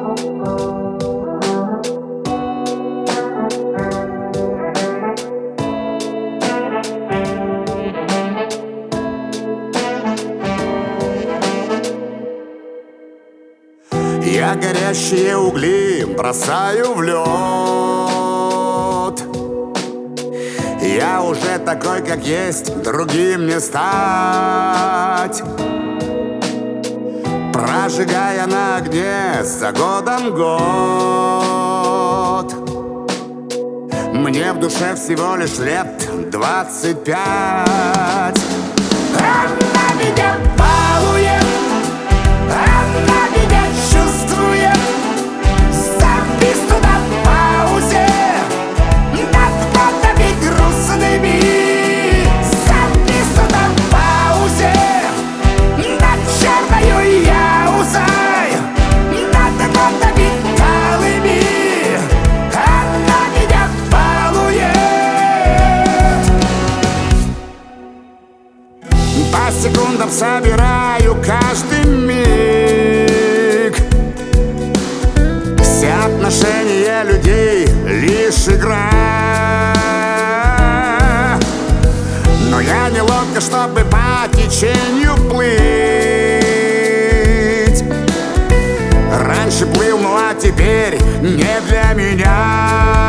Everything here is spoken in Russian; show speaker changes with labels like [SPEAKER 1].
[SPEAKER 1] Я горящие угли бросаю в лед. Я уже такой, как есть, другим не стать. Прожигая на огне за годом год. Мне в душе всего лишь лет 25. Она меня балует, она меня чувствует. Завис туда в паузе над фотами грустными. Завис туда в паузе над черною яузой, над фотами талыми. Она меня балует. По секундам собираю каждый миг. Все отношения людей лишь игра. Но я неловко, чтобы по течению плыть. Раньше плыл, ну а теперь не для меня.